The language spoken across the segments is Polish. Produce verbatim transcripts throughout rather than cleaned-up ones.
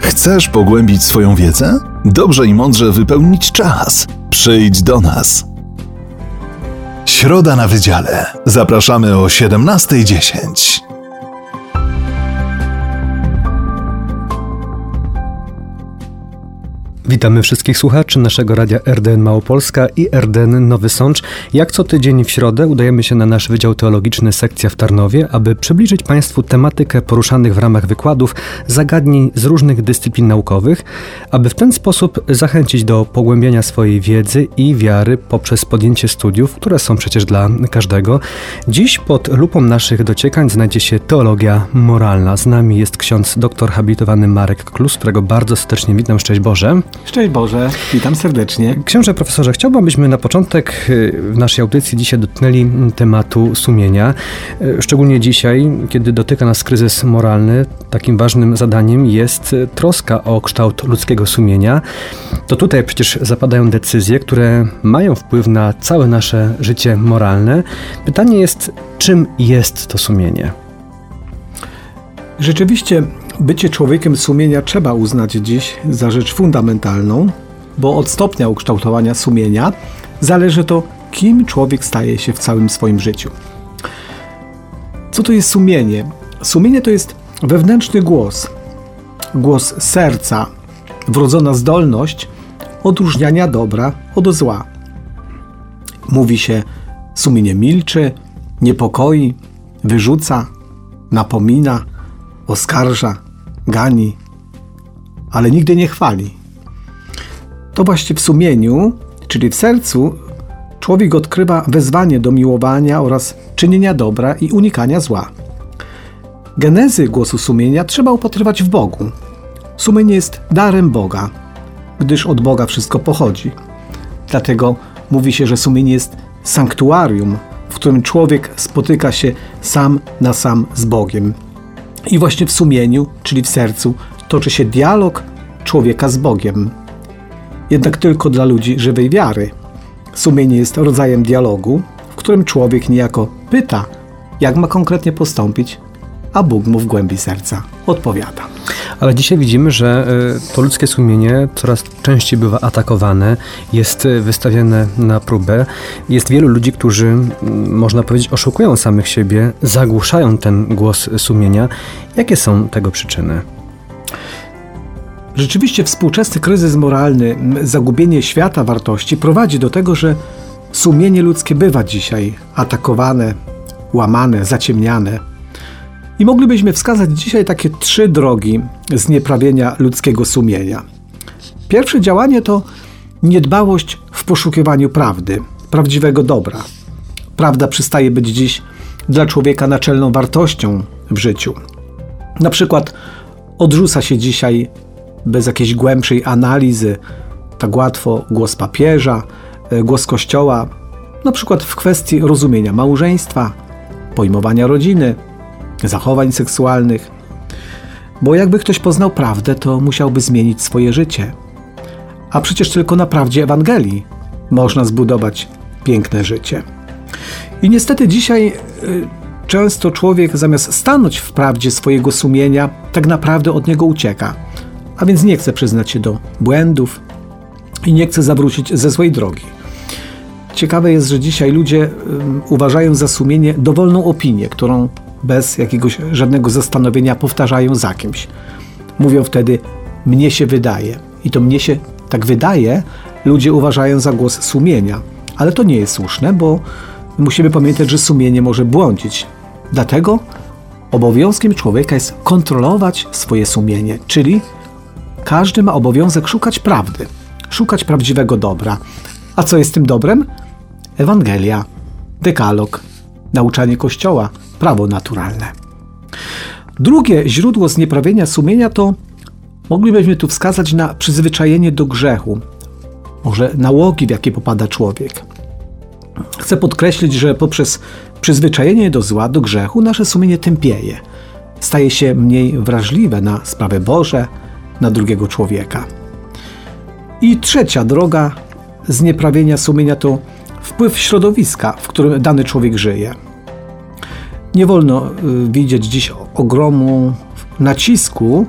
Chcesz pogłębić swoją wiedzę? Dobrze i mądrze wypełnić czas. Przyjdź do nas. Środa na Wydziale. Zapraszamy o siedemnasta dziesięć. Witamy wszystkich słuchaczy naszego radia R D N Małopolska i R D N Nowy Sącz. Jak co tydzień w środę udajemy się na nasz Wydział Teologiczny Sekcja w Tarnowie, aby przybliżyć Państwu tematykę poruszanych w ramach wykładów zagadnień z różnych dyscyplin naukowych, aby w ten sposób zachęcić do pogłębiania swojej wiedzy i wiary poprzez podjęcie studiów, które są przecież dla każdego. Dziś pod lupą naszych dociekań znajdzie się teologia moralna. Z nami jest ksiądz doktor habilitowany Marek Klus, którego bardzo serdecznie witam. Szczęść Boże. Szczęść Boże, witam serdecznie. Książę profesorze, chciałbym, abyśmy na początek w naszej audycji dzisiaj dotknęli tematu sumienia. Szczególnie dzisiaj, kiedy dotyka nas kryzys moralny, takim ważnym zadaniem jest troska o kształt ludzkiego sumienia. To tutaj przecież zapadają decyzje, które mają wpływ na całe nasze życie moralne. Pytanie jest, czym jest to sumienie? Rzeczywiście bycie człowiekiem sumienia trzeba uznać dziś za rzecz fundamentalną, bo od stopnia ukształtowania sumienia zależy to, kim człowiek staje się w całym swoim życiu. Co to jest sumienie? Sumienie to jest wewnętrzny głos, głos serca, wrodzona zdolność odróżniania dobra od zła. Mówi się, sumienie milczy, niepokoi, wyrzuca, napomina, oskarża, gani, ale nigdy nie chwali. To właśnie w sumieniu, czyli w sercu, człowiek odkrywa wezwanie do miłowania oraz czynienia dobra i unikania zła. Genezy głosu sumienia trzeba upatrywać w Bogu. Sumienie jest darem Boga, gdyż od Boga wszystko pochodzi. Dlatego mówi się, że sumienie jest sanktuarium, w którym człowiek spotyka się sam na sam z Bogiem. I właśnie w sumieniu, czyli w sercu, toczy się dialog człowieka z Bogiem. Jednak tylko dla ludzi żywej wiary. Sumienie jest rodzajem dialogu, w którym człowiek niejako pyta, jak ma konkretnie postąpić, a Bóg mu w głębi serca odpowiada. Ale dzisiaj widzimy, że to ludzkie sumienie coraz częściej bywa atakowane, jest wystawiane na próbę. Jest wielu ludzi, którzy, można powiedzieć, oszukują samych siebie, zagłuszają ten głos sumienia. Jakie są tego przyczyny? Rzeczywiście współczesny kryzys moralny, zagubienie świata wartości prowadzi do tego, że sumienie ludzkie bywa dzisiaj atakowane, łamane, zaciemniane. I moglibyśmy wskazać dzisiaj takie trzy drogi znieprawienia ludzkiego sumienia. Pierwsze działanie to niedbałość w poszukiwaniu prawdy, prawdziwego dobra. Prawda przestaje być dziś dla człowieka naczelną wartością w życiu. Na przykład odrzuca się dzisiaj bez jakiejś głębszej analizy tak łatwo głos papieża, głos Kościoła, na przykład w kwestii rozumienia małżeństwa, pojmowania rodziny, zachowań seksualnych. Bo jakby ktoś poznał prawdę, to musiałby zmienić swoje życie. A przecież tylko na prawdzie Ewangelii można zbudować piękne życie. I niestety dzisiaj y, często człowiek zamiast stanąć w prawdzie swojego sumienia, tak naprawdę od niego ucieka. A więc nie chce przyznać się do błędów i nie chce zawrócić ze złej drogi. Ciekawe jest, że dzisiaj ludzie y, uważają za sumienie dowolną opinię, którą bez jakiegoś żadnego zastanowienia powtarzają za kimś. Mówią wtedy, mnie się wydaje. I to mnie się tak wydaje, ludzie uważają za głos sumienia. Ale to nie jest słuszne, bo musimy pamiętać, że sumienie może błądzić. Dlatego obowiązkiem człowieka jest kontrolować swoje sumienie, czyli każdy ma obowiązek szukać prawdy, szukać prawdziwego dobra. A co jest tym dobrem? Ewangelia, dekalog, nauczanie Kościoła, prawo naturalne. Drugie źródło znieprawienia sumienia to moglibyśmy tu wskazać na przyzwyczajenie do grzechu, może nałogi, w jakie popada człowiek. Chcę podkreślić, że poprzez przyzwyczajenie do zła, do grzechu, nasze sumienie tępieje. Staje się mniej wrażliwe na sprawy Boże, na drugiego człowieka. I trzecia droga znieprawienia sumienia to wpływ środowiska, w którym dany człowiek żyje. Nie wolno widzieć dziś ogromu nacisku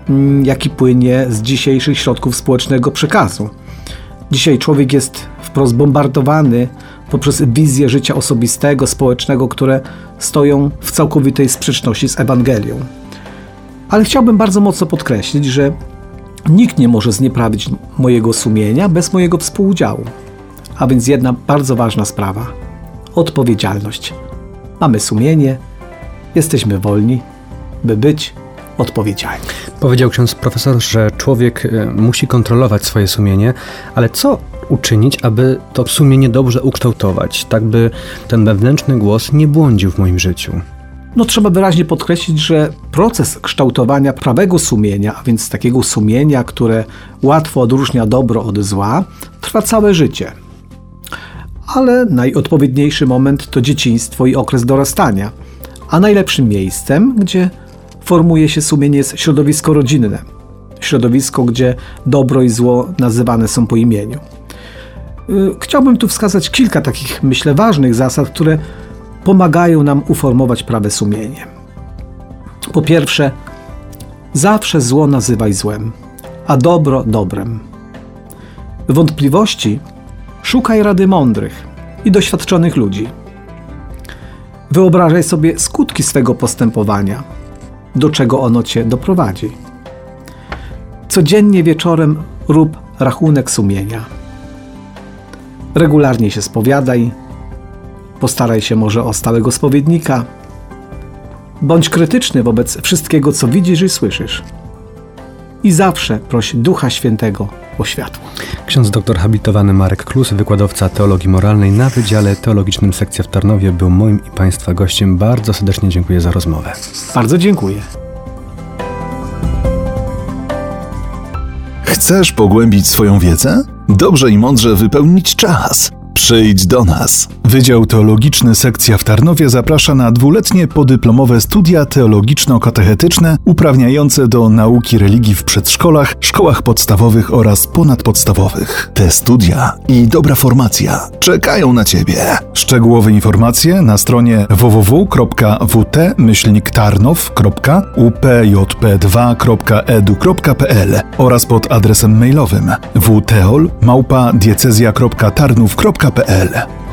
jaki płynie z dzisiejszych środków społecznego przekazu. Dzisiaj człowiek jest wprost bombardowany poprzez wizję życia osobistego, społecznego, które stoją w całkowitej sprzeczności z Ewangelią. Ale chciałbym bardzo mocno podkreślić, że nikt nie może znieprawić mojego sumienia bez mojego współudziału. A więc jedna bardzo ważna sprawa. Odpowiedzialność. Mamy sumienie, jesteśmy wolni, by być odpowiedzialni. Powiedział ksiądz profesor, że człowiek musi kontrolować swoje sumienie, ale co uczynić, aby to sumienie dobrze ukształtować, tak by ten wewnętrzny głos nie błądził w moim życiu? No trzeba wyraźnie podkreślić, że proces kształtowania prawego sumienia, a więc takiego sumienia, które łatwo odróżnia dobro od zła, trwa całe życie. Ale najodpowiedniejszy moment to dzieciństwo i okres dorastania, a najlepszym miejscem, gdzie formuje się sumienie, jest środowisko rodzinne. Środowisko, gdzie dobro i zło nazywane są po imieniu. Chciałbym tu wskazać kilka takich, myślę, ważnych zasad, które pomagają nam uformować prawe sumienie. Po pierwsze, zawsze zło nazywaj złem, a dobro dobrem. W wątpliwości szukaj rady mądrych i doświadczonych ludzi. Wyobrażaj sobie skutki swego postępowania, do czego ono cię doprowadzi. Codziennie wieczorem rób rachunek sumienia. Regularnie się spowiadaj, postaraj się może o stałego spowiednika. Bądź krytyczny wobec wszystkiego, co widzisz i słyszysz. I zawsze proś Ducha Świętego o światło. Ksiądz doktor habilitowany Marek Klus, wykładowca teologii moralnej na Wydziale Teologicznym Sekcja w Tarnowie, był moim i Państwa gościem. Bardzo serdecznie dziękuję za rozmowę. Bardzo dziękuję. Chcesz pogłębić swoją wiedzę? Dobrze i mądrze wypełnić czas. Przyjdź do nas. Wydział Teologiczny Sekcja w Tarnowie zaprasza na dwuletnie podyplomowe studia teologiczno-katechetyczne uprawniające do nauki religii w przedszkolach, szkołach podstawowych oraz ponadpodstawowych. Te studia i dobra formacja czekają na Ciebie. Szczegółowe informacje na stronie w w w kropka w t myślnik tarnow kropka u p j p dwa kropka e d u kropka p l oraz pod adresem mailowym w teol małpa diecezja kropka tarnów kropka p l.